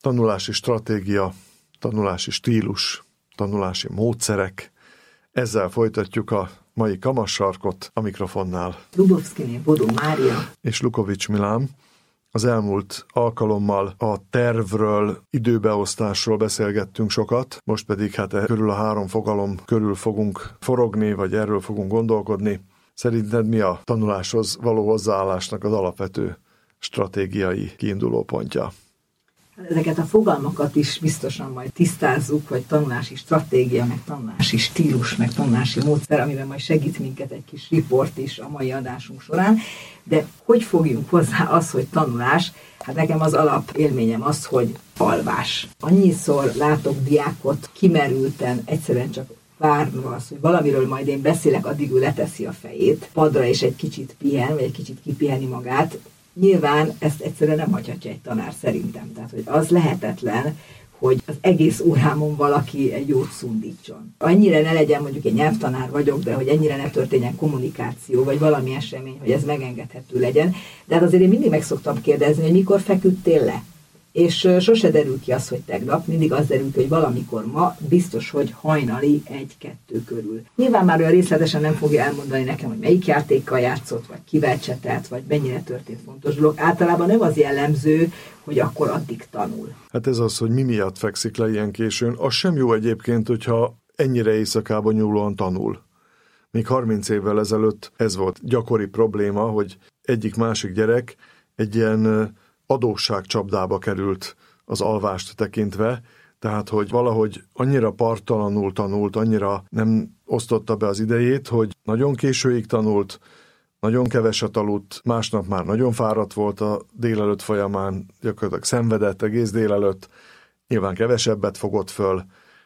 Tanulási stratégia, tanulási stílus, tanulási módszerek. Ezzel folytatjuk a mai Kamassarkot a mikrofonnál. Lubovszkiné Bodó Mária És Lukovics Milán. Az elmúlt alkalommal a tervről, időbeosztásról beszélgettünk sokat, most pedig körül a 3 fogalom körül fogunk forogni, vagy erről fogunk gondolkodni. Szerinted mi a tanuláshoz való hozzáállásnak az alapvető stratégiai kiindulópontja? Ezeket a fogalmakat is biztosan majd tisztázzuk, hogy tanulási stratégia, meg tanulási stílus, meg tanulási módszer, amiben majd segít minket egy kis riport is a mai adásunk során. De hogy fogjunk hozzá az, hogy tanulás? Nekem az alap élményem az, hogy alvás. Annyiszor látok diákot kimerülten, egyszerűen csak várva az, hogy valamiről majd én beszélek, addig ő leteszi a fejét padra, és egy kicsit pihen, vagy egy kicsit kipiheni magát. Nyilván ezt egyszerűen nem hagyhatja egy tanár szerintem. Tehát, hogy az lehetetlen, hogy az egész órámon valaki egy jót szundítson. Annyira ne legyen, mondjuk egy nyelvtanár vagyok, de hogy ennyire ne történjen kommunikáció, vagy valami esemény, hogy ez megengedhető legyen. De hát azért én mindig meg szoktam kérdezni, hogy mikor feküdtél le. És sose derül ki az, hogy tegnap, mindig az derül ki, hogy valamikor ma, biztos, hogy hajnali 1-2 körül. Nyilván már olyan részletesen nem fogja elmondani nekem, hogy melyik játékkal játszott, vagy kivel csetelt, vagy mennyire történt fontos dolog. Általában nem az jellemző, hogy akkor addig tanul. Hát ez az, hogy mi miatt fekszik le ilyen későn. Az sem jó egyébként, hogyha ennyire éjszakába nyúlóan tanul. Még 30 évvel ezelőtt ez volt gyakori probléma, hogy egyik-másik gyerek egy ilyen adósságcsapdába került az alvást tekintve, tehát hogy valahogy annyira parttalanul tanult, annyira nem osztotta be az idejét, hogy nagyon későig tanult, nagyon keveset aludt, másnap már nagyon fáradt volt a délelőtt folyamán, gyakorlatilag szenvedett egész délelőtt, nyilván kevesebbet fogott föl,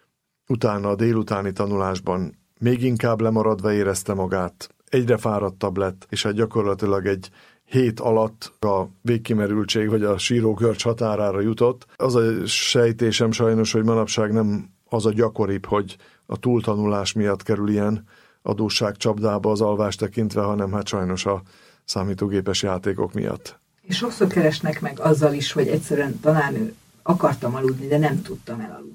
utána a délutáni tanulásban még inkább lemaradva érezte magát, egyre fáradtabb lett, és gyakorlatilag egy hét alatt a végkimerültség vagy a sírógörcs határára jutott. Az a sejtésem sajnos, hogy manapság nem az a gyakoribb, hogy a túltanulás miatt kerül ilyen adósságcsapdába az alvás tekintve, hanem sajnos a számítógépes játékok miatt. És sokszor keresnek meg azzal is, hogy egyszerűen tanárnő, akartam aludni, de nem tudtam elaludni.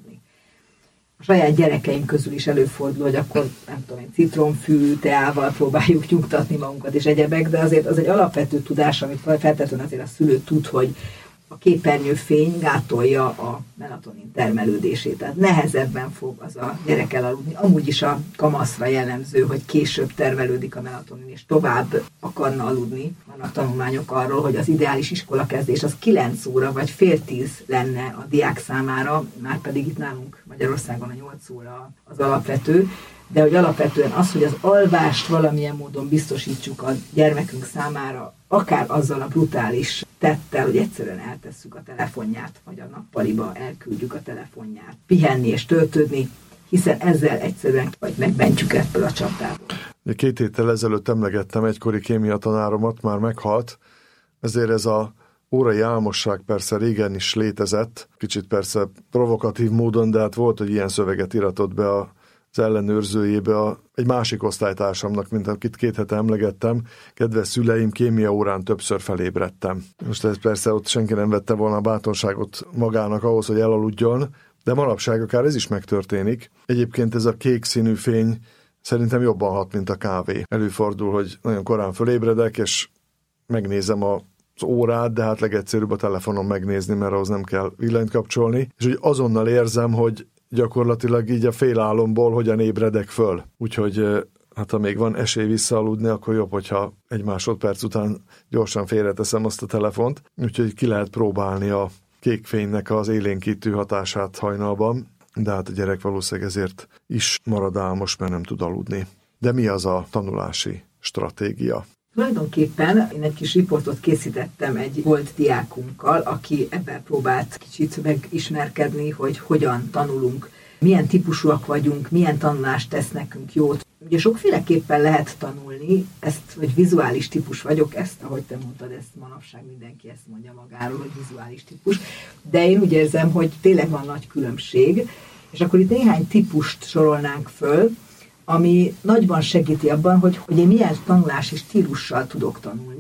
A saját gyerekeim közül is előfordul, hogy akkor, nem tudom én, citromfű, teával próbáljuk nyugtatni magunkat és egyebek, de azért az egy alapvető tudás, amit feltétlenül azért a szülő tud, hogy a képernyőfény gátolja a melatonin termelődését, tehát nehezebben fog az a gyerek elaludni. Amúgy is a kamaszra jellemző, hogy később termelődik a melatonin, és tovább akarna aludni. Vannak tanulmányok arról, hogy az ideális iskolakezdés az 9 óra vagy fél 10 lenne a diák számára, már pedig itt nálunk Magyarországon a 8 óra az alapvető, de hogy alapvetően az, hogy az alvást valamilyen módon biztosítsuk a gyermekünk számára, akár azzal a brutális tettel, hogy egyszerűen eltesszük a telefonját, vagy a nappaliba elküldjük a telefonját, pihenni és töltődni, hiszen ezzel egyszerűen vagy megmentjük ebből a csapdából. 2 héttel ezelőtt emlegettem egykori kémia tanáromat, már meghalt, ezért ez a órai álmosság persze régen is létezett, kicsit persze provokatív módon, de volt, hogy ilyen szöveget iratott be az ellenőrzőjébe egy másik osztálytársamnak, mint akit 2 hete emlegettem. Kedves szüleim, kémia órán többször felébredtem. Most ez persze ott senki nem vette volna a bátorságot magának ahhoz, hogy elaludjon, de manapság akár ez is megtörténik. Egyébként ez a kék színű fény szerintem jobban hat, mint a kávé. Előfordul, hogy nagyon korán fölébredek, és megnézem az órát, de legegyszerűbb a telefonon megnézni, mert ahhoz nem kell villanyt kapcsolni, és úgy azonnal érzem, hogy gyakorlatilag így a félálomból hogyan ébredek föl. Úgyhogy ha még van esély visszaaludni, akkor jobb, hogyha 1 másodperc után gyorsan félreteszem azt a telefont. Úgyhogy ki lehet próbálni a kék fénynek az élénkítő hatását hajnalban, de a gyerek valószínűleg ezért is marad álmos, mert nem tud aludni. De mi az a tanulási stratégia? Tulajdonképpen én egy kis riportot készítettem egy volt diákunkkal, aki ebben próbált kicsit megismerkedni, hogy hogyan tanulunk, milyen típusúak vagyunk, milyen tanulást tesz nekünk jót. Ugye sokféleképpen lehet tanulni, ezt, hogy vizuális típus vagyok, ezt, ahogy te mondtad, ezt manapság mindenki ezt mondja magáról, hogy vizuális típus, de én úgy érzem, hogy tényleg van nagy különbség, és akkor itt néhány típust sorolnánk föl, ami nagyban segíti abban, hogy én milyen tanulási stílussal tudok tanulni,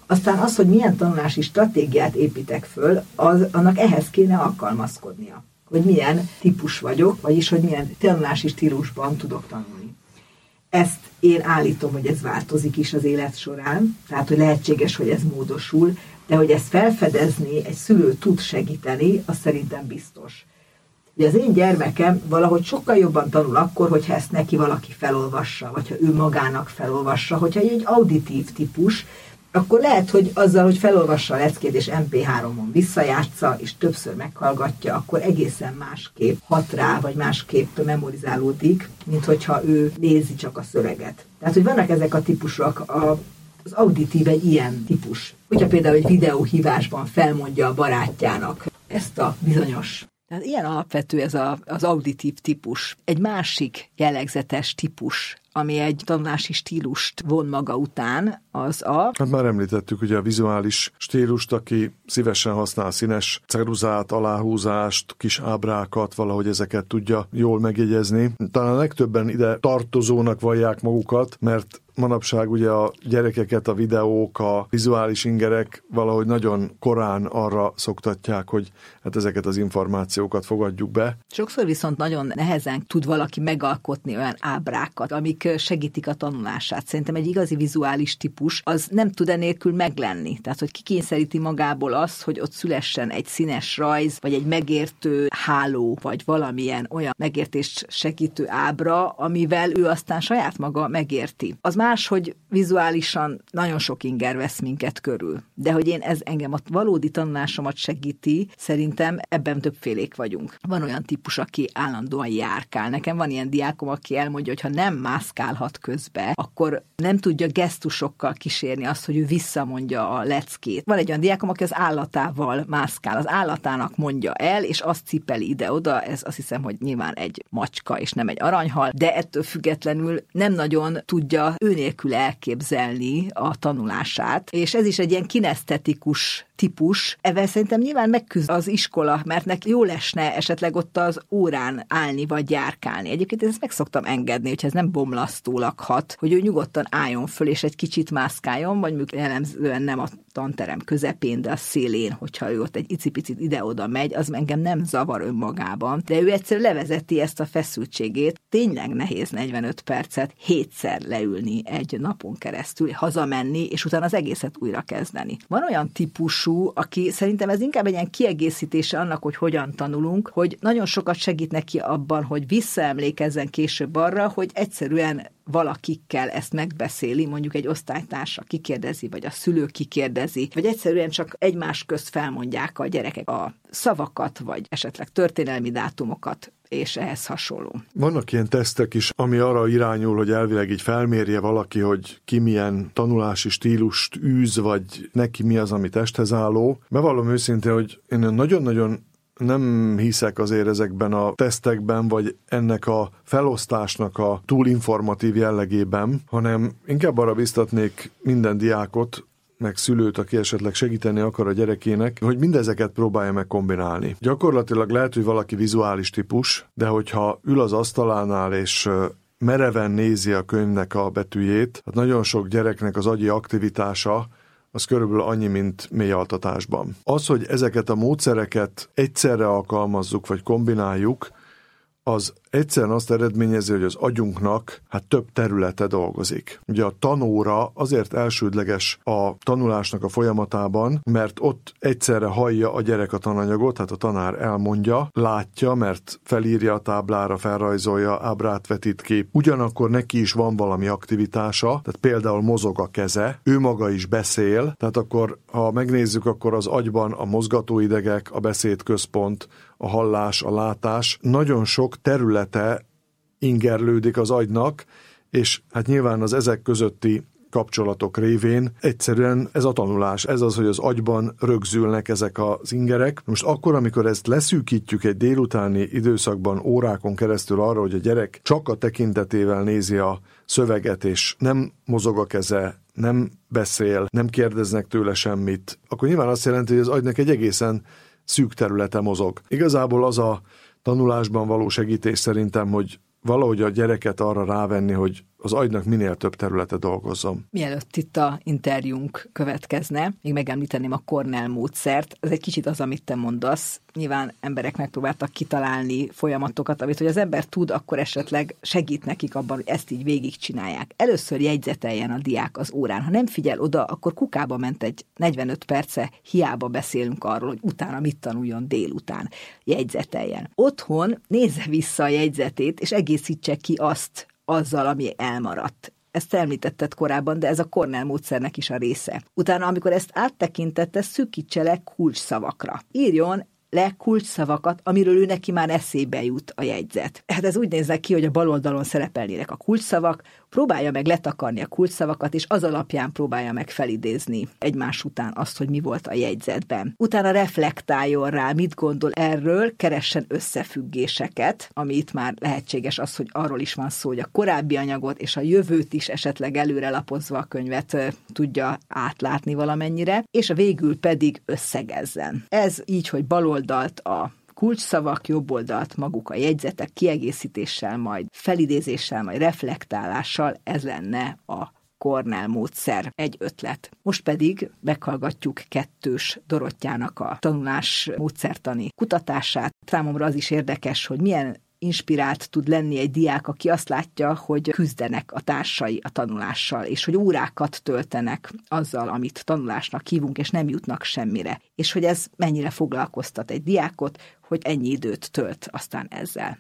Aztán az, hogy milyen tanulási stratégiát építek föl, annak ehhez kéne alkalmazkodnia. Hogy milyen típus vagyok, vagyis hogy milyen tanulási stílusban tudok tanulni. Ezt én állítom, hogy ez változik is az élet során, tehát hogy lehetséges, hogy ez módosul, de hogy ezt felfedezni, egy szülő tud segíteni, az szerintem biztos. Ugye az én gyermekem valahogy sokkal jobban tanul akkor, hogyha ezt neki valaki felolvassa, vagy ha ő magának felolvassa, hogyha egy auditív típus, akkor lehet, hogy azzal, hogy felolvassa a leckét és MP3-on visszajátsza, és többször meghallgatja, akkor egészen másképp hat rá, vagy másképp memorizálódik, mint hogyha ő nézi csak a szöveget. Tehát, hogy vannak ezek a típusok, az auditív egy ilyen típus. Hogyha például egy videóhívásban felmondja a barátjának ezt a bizonyos. Tehát ilyen alapvető ez az auditív típus. Egy másik jellegzetes típus, ami egy tanulási stílust von maga után, az a... Hát már említettük ugye a vizuális stílust, aki szívesen használ színes ceruzát, aláhúzást, kis ábrákat, valahogy ezeket tudja jól megjegyezni. Talán a legtöbben ide tartozónak vallják magukat, mert manapság ugye a gyerekeket a videók, a vizuális ingerek valahogy nagyon korán arra szoktatják, hogy hát ezeket az információkat fogadjuk be. Sokszor viszont nagyon nehezen tud valaki megalkotni olyan ábrákat, amik segítik a tanulását. Szerintem egy igazi vizuális típus az nem tud enélkül meglenni. Tehát, hogy kikényszeríti magából azt, hogy ott szülessen egy színes rajz, vagy egy megértő háló, vagy valamilyen olyan megértést segítő ábra, amivel ő aztán saját maga megérti. Az más, hogy vizuálisan nagyon sok inger vesz minket körül. De hogy engem a valódi tanulásomat segíti, szerintem ebben többfélék vagyunk. Van olyan típus, aki állandóan járkál. Nekem van ilyen diákom, aki elmondja, hogy ha nem mászkálhat közbe, akkor nem tudja gesztusokkal kísérni azt, hogy ő visszamondja a leckét. Van egy olyan diákom, aki az állatával mászkál, az állatának mondja el, és azt cipeli ide-oda, ez azt hiszem, hogy nyilván egy macska, és nem egy aranyhal, de ettől függetlenül nem nagyon tudja ő nélkül elképzelni a tanulását, és ez is egy ilyen kinesztetikus típus. Ezzel szerintem nyilván megküzd az iskola, mert neki jól esne esetleg ott az órán állni vagy járkálni. Egyébként ezt meg szoktam engedni, hogyha ez nem bomlasztólag hat, hogy ő nyugodtan álljon föl, és egy kicsit mászkáljon, vagy mondjuk jellemzően nem a tanterem közepén, de a szélén, hogyha ő ott egy icipicit ide-oda megy, az engem nem zavar önmagában, de ő egyszerűen levezeti ezt a feszültségét. Tényleg nehéz 45 percet 7-szer leülni egy napon keresztül, hazamenni, és utána az egészet újra kezdeni. Van olyan típusú, aki szerintem ez inkább egy ilyen kiegészítése annak, hogy hogyan tanulunk, hogy nagyon sokat segít neki abban, hogy visszaemlékezzen később arra, hogy egyszerűen valakikkel ezt megbeszéli, mondjuk egy osztálytársa kikérdezi, vagy a szülő kikérdezi, vagy egyszerűen csak egymás közt felmondják a gyerekek a szavakat, vagy esetleg történelmi dátumokat, és ehhez hasonló. Vannak ilyen tesztek is, ami arra irányul, hogy elvileg így felmérje valaki, hogy ki milyen tanulási stílust űz, vagy neki mi az, ami testhez álló. Bevallom őszintén, hogy én nagyon-nagyon nem hiszek azért ezekben a tesztekben, vagy ennek a felosztásnak a túl informatív jellegében, hanem inkább arra biztatnék minden diákot, meg szülőt, aki esetleg segíteni akar a gyerekének, hogy mindezeket próbálja meg kombinálni. Gyakorlatilag lehet, hogy valaki vizuális típus, de hogyha ül az asztalánál és mereven nézi a könyvnek a betűjét, hát nagyon sok gyereknek az agyi aktivitása az körülbelül annyi, mint mélyaltatásban. Az, hogy ezeket a módszereket egyszerre alkalmazzuk, vagy kombináljuk, az egyszerűen azt eredményezi, hogy az agyunknak több területe dolgozik. Ugye a tanóra azért elsődleges a tanulásnak a folyamatában, mert ott egyszerre hallja a gyerek a tananyagot, tehát a tanár elmondja, látja, mert felírja a táblára, felrajzolja, ábrát vetít ki. Ugyanakkor neki is van valami aktivitása, tehát például mozog a keze, ő maga is beszél, tehát akkor, ha megnézzük, akkor az agyban a mozgatóidegek, a beszédközpont, a hallás, a látás, nagyon sok területe ingerlődik az agynak, és hát nyilván az ezek közötti kapcsolatok révén egyszerűen ez a tanulás, ez az, hogy az agyban rögzülnek ezek az ingerek. Most akkor, amikor ezt leszűkítjük egy délutáni időszakban órákon keresztül arra, hogy a gyerek csak a tekintetével nézi a szöveget, és nem mozog a keze, nem beszél, nem kérdeznek tőle semmit, akkor nyilván azt jelenti, hogy az agynak egy egészen szűk területe mozog. Igazából az a tanulásban való segítés szerintem, hogy valahogy a gyereket arra rávenni, hogy az agynak minél több területe dolgozzon. Mielőtt itt a interjúnk következne, még megemlíteném a Cornell módszert. Ez egy kicsit az, amit te mondasz. Nyilván emberek megpróbáltak kitalálni folyamatokat, amit hogy az ember tud, akkor esetleg segít nekik abban, hogy ezt így végigcsinálják. Először jegyzeteljen a diák az órán. Ha nem figyel oda, akkor kukába ment egy 45 perce, hiába beszélünk arról, hogy utána mit tanuljon délután. Jegyzeteljen. Otthon nézze vissza a jegyzetét, és egészítse ki azt azzal, ami elmaradt. Ezt említetted korábban, de ez a Cornell módszernek is a része. Utána, amikor ezt áttekintette, szűkítse le kulcsszavakra. Írjon le kulcsszavakat, amiről ő neki már eszébe jut a jegyzet. Hát ez úgy néznek ki, hogy a bal oldalon szerepelnének a kulcsszavak, próbálja meg letakarni a kulcsszavakat, és az alapján próbálja meg felidézni egymás után azt, hogy mi volt a jegyzetben. Utána reflektáljon rá, mit gondol erről, keressen összefüggéseket, ami itt már lehetséges az, hogy arról is van szó, hogy a korábbi anyagot és a jövőt is esetleg előre lapozva a könyvet tudja átlátni valamennyire, és a végül pedig összegezzen. Ez így, hogy bal oldalt a kulcsszavak, jobb oldalt maguk a jegyzetek kiegészítéssel, majd felidézéssel, majd reflektálással, ez lenne a Cornell módszer, egy ötlet. Most pedig meghallgatjuk Kettős Dorottyának a tanulás módszertani kutatását. Számomra az is érdekes, hogy milyen inspirált tud lenni egy diák, aki azt látja, hogy küzdenek a társai a tanulással, és hogy órákat töltenek azzal, amit tanulásnak hívunk, és nem jutnak semmire. És hogy ez mennyire foglalkoztat egy diákot, hogy ennyi időt tölt aztán ezzel.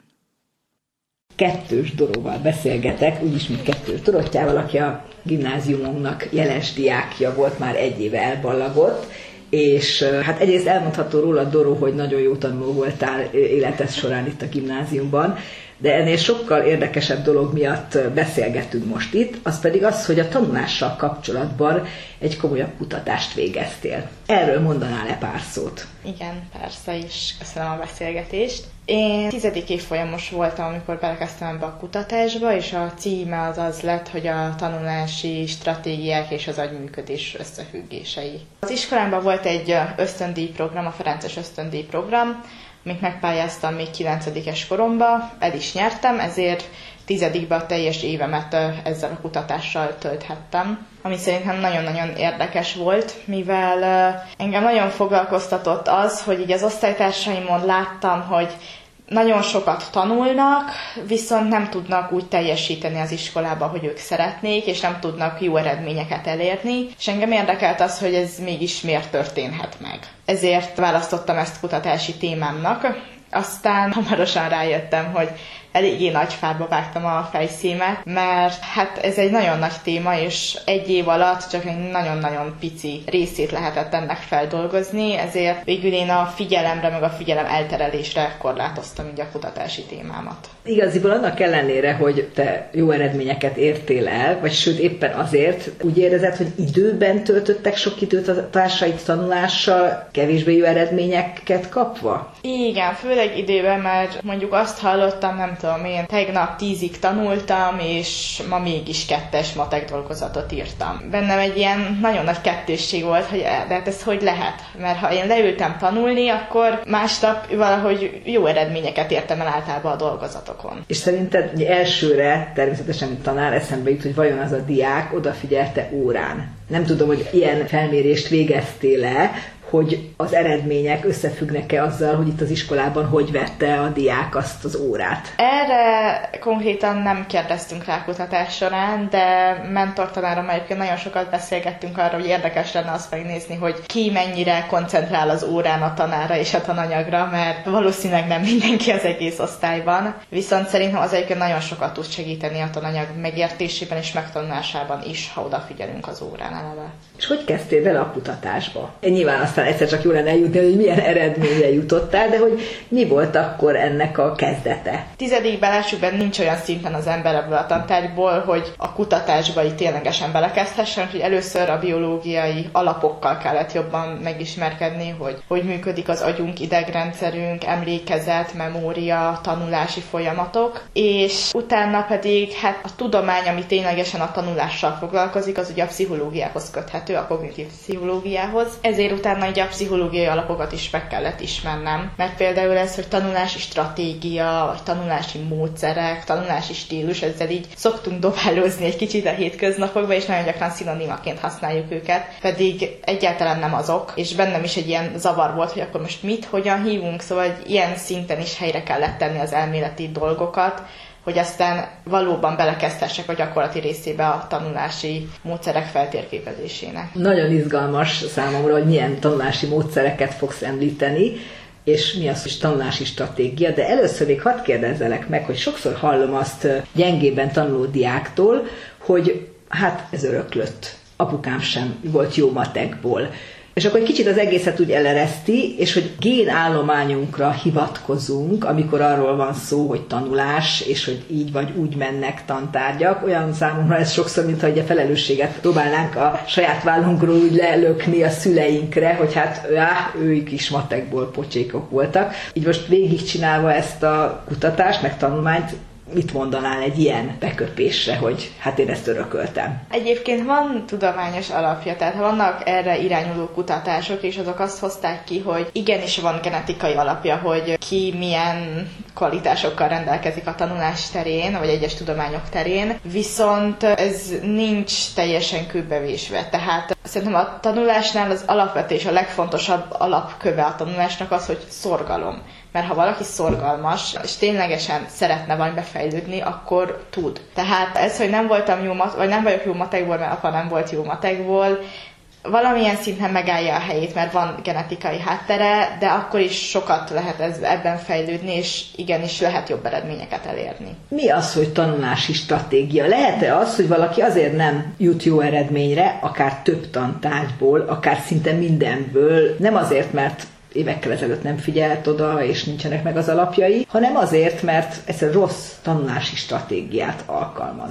Kettős Doróval beszélgetek, úgyis, mint Kettős Dorottyával, aki a gimnáziumunknak jeles diákja volt, már egy éve elballagott, és hát egyrészt elmondható róla, Doró, hogy nagyon jó tanuló voltál életed során itt a gimnáziumban, de ennél sokkal érdekesebb dolog miatt beszélgetünk most itt, az pedig az, hogy a tanulással kapcsolatban egy komolyabb kutatást végeztél. Erről mondanál-e pár szót? Igen, persze is. Köszönöm a beszélgetést. Én 10. évfolyamos voltam, amikor belekezdtem ebbe a kutatásba, és a címe az lett, hogy a tanulási stratégiák és az agyműködés összefüggései. Az iskolámban volt egy ösztöndíjprogram, a Ferences ösztöndíjprogram, amit megpályáztam még 9-es koromban, el is nyertem, ezért 10-ben a teljes évemet ezzel a kutatással tölthettem, ami szerintem nagyon-nagyon érdekes volt, mivel engem nagyon foglalkoztatott az, hogy így az osztálytársaimon láttam, hogy nagyon sokat tanulnak, viszont nem tudnak úgy teljesíteni az iskolában, hogy ők szeretnék, és nem tudnak jó eredményeket elérni, és engem érdekelt az, hogy ez mégis miért történhet meg. Ezért választottam ezt kutatási témámnak. Aztán hamarosan rájöttem, hogy eléggé nagy fába vágtam a fejszémet, mert hát ez egy nagyon nagy téma, és egy év alatt csak egy nagyon-nagyon pici részét lehetett ennek feldolgozni, ezért végül én a figyelemre, meg a figyelem elterelésre korlátoztam így a kutatási témámat. Igaziból annak ellenére, hogy te jó eredményeket értél el, vagy sőt éppen azért úgy érezed, hogy időben töltöttek sok időt a társaid tanulással, kevésbé jó eredményeket kapva? Igen, főleg időben, mert mondjuk azt hallottam, nem tudom, én tegnap 10-ig tanultam, és ma mégis 2-es matek dolgozatot írtam. Bennem egy ilyen nagyon nagy kettősség volt, hogy de hát ez hogy lehet? Mert ha én leültem tanulni, akkor másnap valahogy jó eredményeket értem el általában a dolgozatokon. És szerinted elsőre természetesen, mint tanár, eszembe jut, hogy vajon az a diák odafigyelte órán? Nem tudom, hogy ilyen felmérést végeztél-e, hogy az eredmények összefüggnek-e azzal, hogy itt az iskolában hogy vette a diák azt az órát? Erre konkrétan nem kérdeztünk rá kutatás során, de mentortanárom egyébként nagyon sokat beszélgettünk arra, hogy érdekes lenne azt megnézni, hogy ki mennyire koncentrál az órán a tanára és a tananyagra, mert valószínűleg nem mindenki az egész osztályban. Viszont szerintem az egyébként nagyon sokat tud segíteni a tananyag megértésében és megtanulásában is, ha odafigyelünk az órán eleve. És hogy kezdtél bele a kutatásba? Nyilván aztán egyszer csak jól lenne eljutni, hogy milyen eredményre jutottál, de hogy mi volt akkor ennek a kezdete? 10-ben lássuk, nincs olyan szinten az ember ebből a tantárgyból, hogy a kutatásba itt ténylegesen belekezdhessen, hogy először a biológiai alapokkal kellett jobban megismerkedni, hogy működik az agyunk, idegrendszerünk, emlékezet, memória, tanulási folyamatok, és utána pedig hát a tudomány, ami ténylegesen a tanulással foglalkozik, az ugye a pszichológiához köthető, a kognitív pszichológiához. Ezért utána utána ugye a pszichológiai alapokat is meg kellett ismernem, mert például ez, hogy tanulási stratégia, vagy tanulási módszerek, tanulási stílus, ezzel így szoktunk dobálózni egy kicsit a hétköznapokban, és nagyon gyakran szinonimaként használjuk őket, pedig egyáltalán nem azok, és bennem is egy ilyen zavar volt, hogy akkor most mit, hogyan hívunk, szóval ilyen szinten is helyre kellett tenni az elméleti dolgokat, hogy aztán valóban belekezdhessek a gyakorlati részébe a tanulási módszerek feltérképezésének. Nagyon izgalmas számomra, hogy milyen tanulási módszereket fogsz említeni, és mi az, hogy tanulási stratégia, de először még hadd kérdezzelek meg, hogy sokszor hallom azt gyengében tanuló diáktól, hogy hát ez öröklött. Apukám sem volt jó matekból. És akkor egy kicsit az egészet úgy elereszti, és hogy génállományunkra hivatkozunk, amikor arról van szó, hogy tanulás, és hogy így vagy úgy mennek tantárgyak. Olyan számomra ez sokszor, mintha a felelősséget próbálnánk a saját vállunkról úgy lelökni a szüleinkre, hogy hát ők is matekból pocsékok voltak. Így most végigcsinálva ezt a kutatást, meg tanulmányt, mit mondanál egy ilyen beköpésre, hogy hát én ezt örököltem? Egyébként van tudományos alapja, tehát vannak erre irányuló kutatások, és azok azt hozták ki, hogy igenis van genetikai alapja, hogy ki milyen kvalitásokkal rendelkezik a tanulás terén, vagy egyes tudományok terén, viszont ez nincs teljesen kőbevésve. Tehát szerintem a tanulásnál az alapvető és a legfontosabb alapköve a tanulásnak az, hogy szorgalom. Mert ha valaki szorgalmas, és ténylegesen szeretne valamibe fejlődni, akkor tud. Tehát ez, hogy nem voltam jó vagy nem vagyok jó matekból, mert apa nem volt jó matekból, valamilyen szinten megállja a helyét, mert van genetikai háttere, de akkor is sokat lehet ebben fejlődni, és igenis lehet jobb eredményeket elérni. Mi az, hogy tanulási stratégia? Lehet-e az, hogy valaki azért nem jut jó eredményre, akár több tantárgyból, akár szinte mindenből, nem azért, mert évekkel ezelőtt nem figyelt oda, és nincsenek meg az alapjai, hanem azért, mert ez rossz tanulási stratégiát alkalmaz?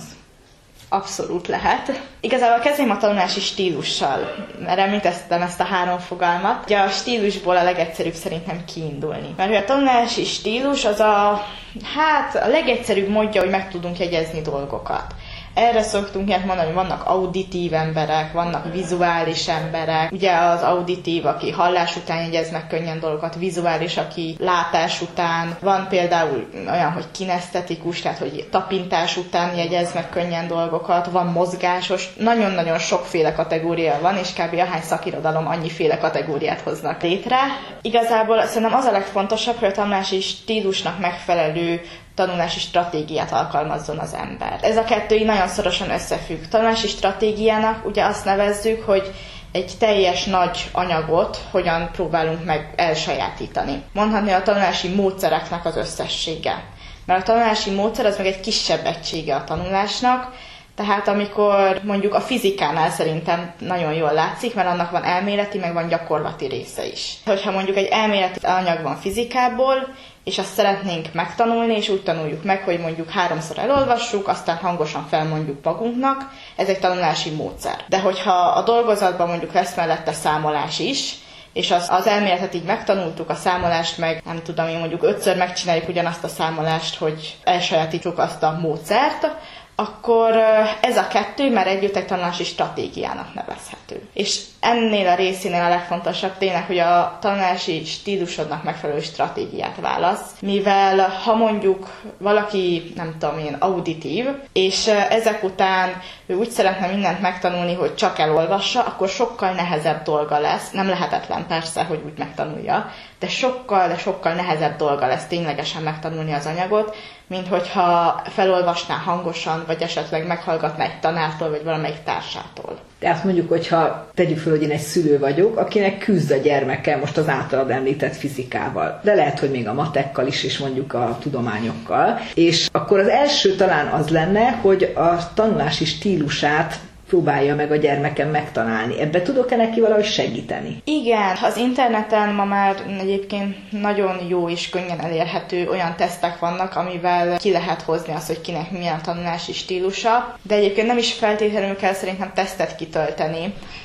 Abszolút lehet. Igazából kezdjem a tanulási stílussal, mert említettem ezt a 3 fogalmat. Ugye a stílusból a legegyszerűbb szerintem kiindulni. Mert a tanulási stílus az a legegyszerűbb módja, hogy meg tudunk jegyezni dolgokat. Erre szoktunk ilyet mondani, hogy vannak auditív emberek, vannak vizuális emberek. Ugye az auditív, aki hallás után jegyez meg könnyen dolgokat, vizuális, aki látás után. Van például olyan, hogy kinesztetikus, tehát hogy tapintás után jegyez meg könnyen dolgokat. Van mozgásos, nagyon-nagyon sokféle kategória van, és kb. Ahány szakirodalom annyiféle kategóriát hoznak létre. Igazából szerintem az a legfontosabb, hogy a tanulási stílusnak megfelelő tanulási stratégiát alkalmazzon az ember. Ez a kettő így nagyon szorosan összefügg. Tanulási stratégiának ugye azt nevezzük, hogy egy teljes nagy anyagot hogyan próbálunk meg elsajátítani. Mondhatni a tanulási módszereknek az összessége. Mert a tanulási módszer az meg egy kisebb egysége a tanulásnak, tehát amikor mondjuk a fizikánál szerintem nagyon jól látszik, mert annak van elméleti, meg van gyakorlati része is. Hogyha mondjuk egy elméleti anyag van fizikából, és azt szeretnénk megtanulni, és úgy tanuljuk meg, hogy mondjuk 3-szor elolvassuk, aztán hangosan felmondjuk magunknak, ez egy tanulási módszer. De hogyha a dolgozatban mondjuk lesz mellette számolás is, és az elméletet így megtanultuk, a számolást meg, nem tudom én, mondjuk 5-ször megcsináljuk ugyanazt a számolást, hogy elsajátítjuk azt a módszert, akkor ez a kettő már együtt egy tanulási stratégiának nevezhető. És ennél a részénél a legfontosabb tényleg, hogy a tanulási stílusodnak megfelelő stratégiát válasz, mivel ha mondjuk valaki, nem tudom én, auditív, és ezek után ő úgy szeretne mindent megtanulni, hogy csak elolvassa, akkor sokkal nehezebb dolga lesz, nem lehetetlen persze, hogy úgy megtanulja, de sokkal nehezebb dolga lesz ténylegesen megtanulni az anyagot, mint hogyha felolvasná hangosan, vagy esetleg meghallgatná egy tanártól, vagy valamelyik társától. Tehát mondjuk, hogyha tegyük fel, hogy én egy szülő vagyok, akinek küzd a gyermeke most az általad említett fizikával, de lehet, hogy még a matekkal is, és mondjuk a tudományokkal, és akkor az első talán az lenne, hogy a tanulási stílusát próbálja meg a gyermekem megtalálni. Ebbe tudok-e neki valahogy segíteni? Igen, az interneten ma már egyébként nagyon jó és könnyen elérhető olyan tesztek vannak, amivel ki lehet hozni azt, hogy kinek milyen a tanulási stílusa, de egyébként nem is feltétlenül kell szerintem tesztet kitölteni,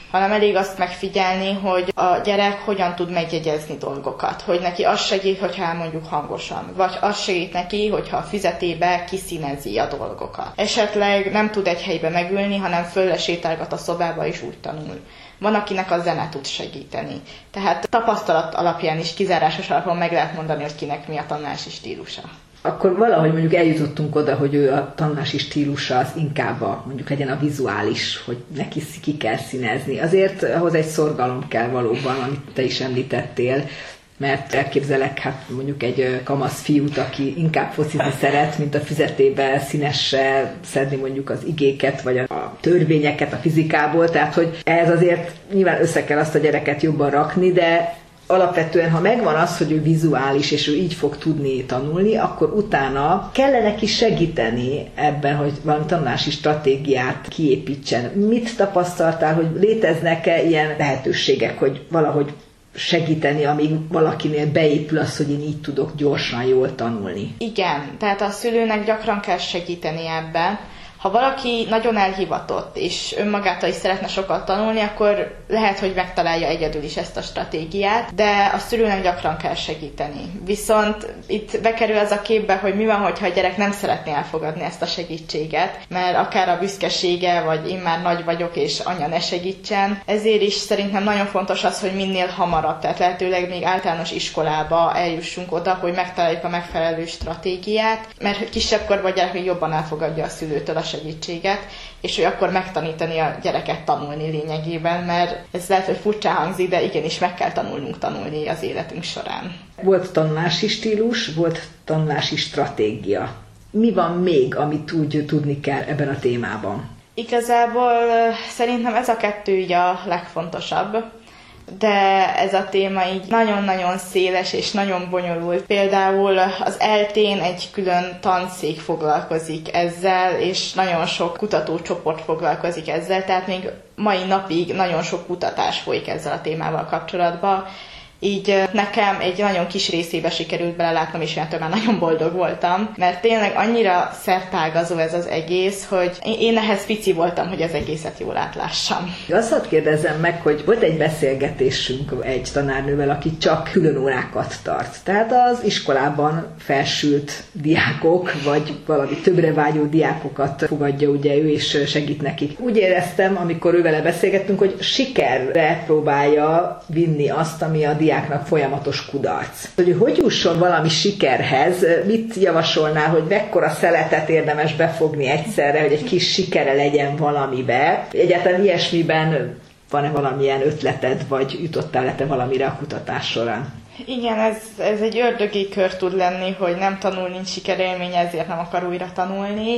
hanem elég azt megfigyelni, hogy a gyerek hogyan tud megjegyezni dolgokat, hogy neki az segít, hogyha elmondjuk hangosan, vagy az segít neki, hogyha a füzetébe kiszínezi a dolgokat. Esetleg nem tud egy helybe megülni, hanem föllesétálgat a szobába és úgy tanul. Van, akinek a zene tud segíteni. Tehát tapasztalat alapján is, kizárásos alapon meg lehet mondani, hogy kinek mi a tanulási stílusa. Akkor valahogy mondjuk eljutottunk oda, hogy ő a tanulási stílusa az inkább mondjuk legyen a vizuális, hogy neki ki kell színezni. Azért ahhoz egy szorgalom kell valóban, amit te is említettél, mert elképzelek mondjuk egy kamasz fiút, aki inkább focizni szeret, mint a füzetébe színessel szedni mondjuk az igéket, vagy a törvényeket a fizikából, tehát hogy ez azért nyilván össze kell azt a gyereket jobban rakni, de alapvetően, ha megvan az, hogy ő vizuális, és ő így fog tudni tanulni, akkor utána kellene neki segíteni ebben, hogy valami tanulási stratégiát kiépítsen. Mit tapasztaltál, hogy léteznek-e ilyen lehetőségek, hogy valahogy segíteni, amíg valakinél beépül az, hogy én így tudok gyorsan, jól tanulni? Igen, tehát a szülőnek gyakran kell segíteni ebben. Ha valaki nagyon elhivatott, és önmagától is szeretne sokat tanulni, akkor lehet, hogy megtalálja egyedül is ezt a stratégiát, de a szülőnek gyakran kell segíteni. Viszont itt bekerül az a képbe, hogy mi van, hogyha a gyerek nem szeretné elfogadni ezt a segítséget, mert akár a büszkesége, vagy én már nagy vagyok, és anya ne segítsen. Ezért is szerintem nagyon fontos az, hogy minél hamarabb, tehát lehetőleg még általános iskolába eljussunk oda, hogy megtaláljuk a megfelelő stratégiát, mert kisebb korban a gyerek még jobban elfogadja a szülőtől a segítséget, és hogy akkor megtanítani a gyereket tanulni lényegében, mert ez lehet, hogy furcsán hangzik, de igenis meg kell tanulnunk tanulni az életünk során. Volt tanulási stílus, volt tanulási stratégia. Mi van még, amit úgy tudni kell ebben a témában? Igazából szerintem ez a kettő így a legfontosabb, de ez a téma így nagyon-nagyon széles és nagyon bonyolult. Például az ELTE-n egy külön tanszék foglalkozik ezzel, és nagyon sok kutatócsoport foglalkozik ezzel, tehát még mai napig nagyon sok kutatás folyik ezzel a témával kapcsolatban. Így nekem egy nagyon kis részébe sikerült belelátnom, és illetve már nagyon boldog voltam, mert tényleg annyira szertágazó ez az egész, hogy én ehhez pici voltam, hogy az egészet jól átlássam. Azt hadd kérdezzem meg, hogy volt egy beszélgetésünk egy tanárnővel, aki csak külön órákat tart. Tehát az iskolában felsült diákok, vagy valami többre vágyó diákokat fogadja ugye ő, és segít nekik. Úgy éreztem, amikor ővele beszélgettünk, hogy sikerre próbálja vinni azt, ami a diáknak folyamatos kudarc. Hogy jusson valami sikerhez, mit javasolnál, hogy mekkora szeletet érdemes befogni egyszerre, hogy egy kis sikere legyen valamibe? Egyáltalán ilyesmiben van-e valamilyen ötleted, vagy jutottál-e valamire a kutatás során? Igen, ez egy ördögi kör tud lenni, hogy nem tanul, nincs sikerélmény, ezért nem akar újra tanulni,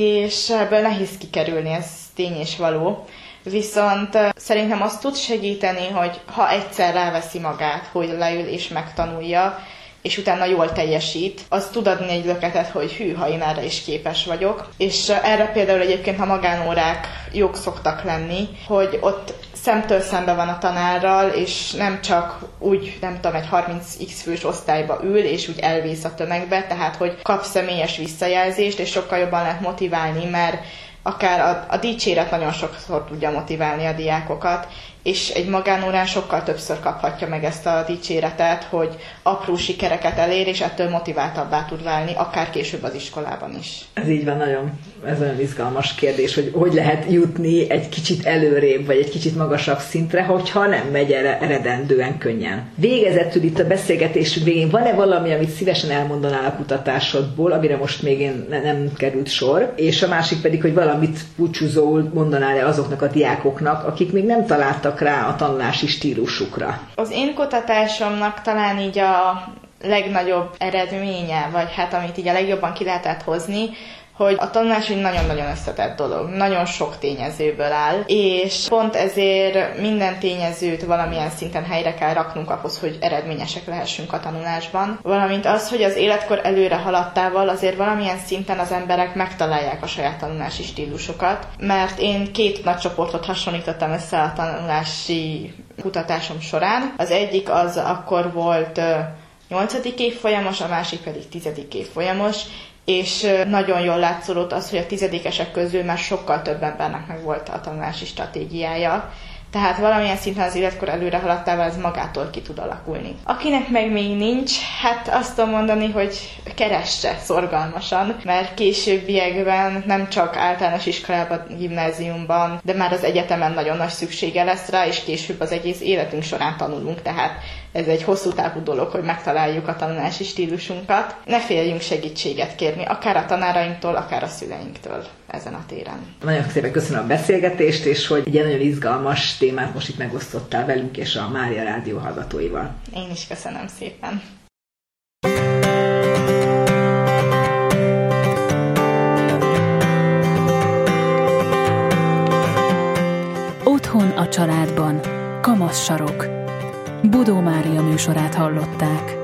és ebből nehéz kikerülni, ez tény és való. Viszont szerintem azt tud segíteni, hogy ha egyszer ráveszi magát, hogy leül és megtanulja, és utána jól teljesít, az tud adni egy löketet, hogy hű, ha én erre is képes vagyok. És erre például egyébként a magánórák jók szoktak lenni, hogy ott szemtől szembe van a tanárral, és nem csak úgy, nem tudom, egy 30x fős osztályba ül, és úgy elvész a tömegbe, tehát hogy kap személyes visszajelzést, és sokkal jobban lehet motiválni, mert akár a dicséret nagyon sokszor tudja motiválni a diákokat, és egy magánórán sokkal többször kaphatja meg ezt a dicséretet, hogy apró sikereket elér, és ettől motiváltabbá tud válni, akár később az iskolában is. Ez így van, ez nagyon izgalmas kérdés, hogy lehet jutni egy kicsit előrébb, vagy egy kicsit magasabb szintre, hogyha nem megy eredendően könnyen. Végezetül itt a beszélgetésünk végén van-e valami, amit szívesen elmondanál a kutatásodból, amire most még nem került sor, és a másik pedig, hogy valamit búcsúzóul mondanál-e azoknak a diákoknak, akik még nem találtak rá a tanulási stílusukra? Az én kutatásomnak talán így a legnagyobb eredménye, vagy hát amit így a legjobban ki lehetett hozni, hogy a tanulás egy nagyon-nagyon összetett dolog, nagyon sok tényezőből áll, és pont ezért minden tényezőt valamilyen szinten helyre kell raknunk ahhoz, hogy eredményesek lehessünk a tanulásban. Valamint az, hogy az életkor előre haladtával azért valamilyen szinten az emberek megtalálják a saját tanulási stílusokat, mert én 2 nagy csoportot hasonlítottam össze a tanulási kutatásom során. Az egyik az akkor volt 8. évfolyamos, a másik pedig 10. évfolyamos, és nagyon jól látszódott az, hogy a 10-esek közül már sokkal több embernek meg volt a tanulási stratégiája. Tehát valamilyen szinten az életkor előre haladtával ez magától ki tud alakulni. Akinek meg még nincs, hát azt tudom mondani, hogy keresse szorgalmasan, mert későbbiekben nem csak általános iskolában, gimnáziumban, de már az egyetemen nagyon nagy szüksége lesz rá, és később az egész életünk során tanulunk, tehát ez egy hosszú távú dolog, hogy megtaláljuk a tanulási stílusunkat. Ne féljünk segítséget kérni, akár a tanárainktól, akár a szüleinktől ezen a téren. Nagyon szépen köszönöm a beszélgetést, és hogy egy nagyon izgalmas témát most itt megosztottál velünk és a Mária Rádió hallgatóival. Én is köszönöm szépen. Otthon a családban. Kamasz sarok. Bodó Mária műsorát hallották.